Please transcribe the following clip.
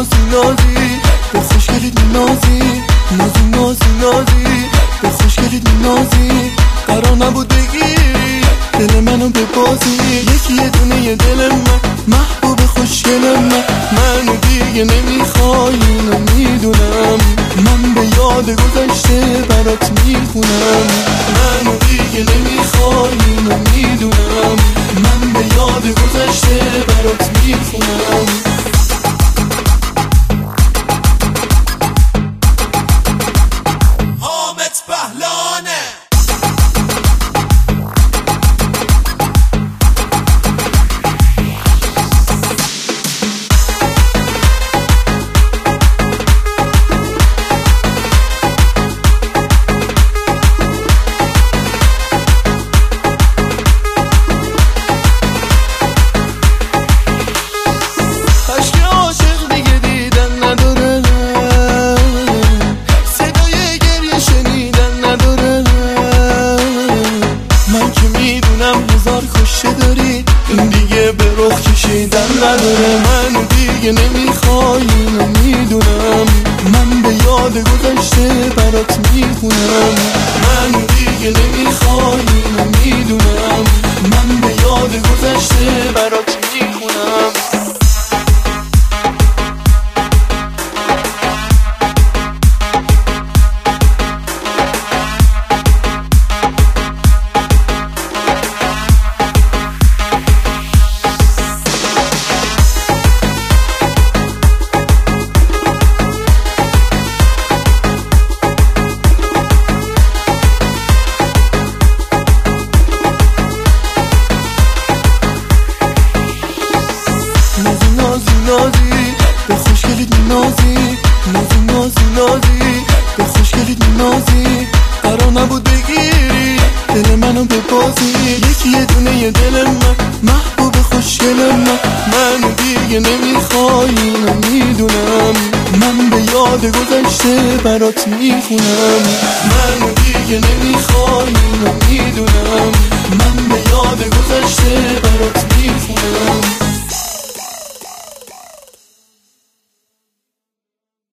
نازی نازی به خوشگلیت نازی، نازی نازی نازی به خوشگلیت نازی. قرار نبود بگیری دل منو ببازی، یکی یه دونه دل من محبوب خوشگل منو دیگه نمیخوای اینو میدونم، من به یاد گذشته برات میخونم. منو دیگه نمیخوای اینو میدونم، من به یاد گذشته برات میخونم. حامد پهلانه هزار خوشه داری، این دیگه به رخ کشیدن نداره. من دیگه نمیخوای اینو میدونم، من به یاد گذشته برات میخونم. من دیگه نمیخوای اینو میدونم، من به یاد گذشته برات میخونم. نازی به خوشگلیت نازی، نازی نازی نازی به خوشگلیت نازی. قرار نبود بگیری دل منو ببازی، یکی یه دونه دل من محبوب خوشگل منو دیگه نمیخوای اینو میدونم، من به یاد گذشته برات میخونم. منو دیگه نمیخوای اینو میدونم، من به یاد گذشته برات میخونم.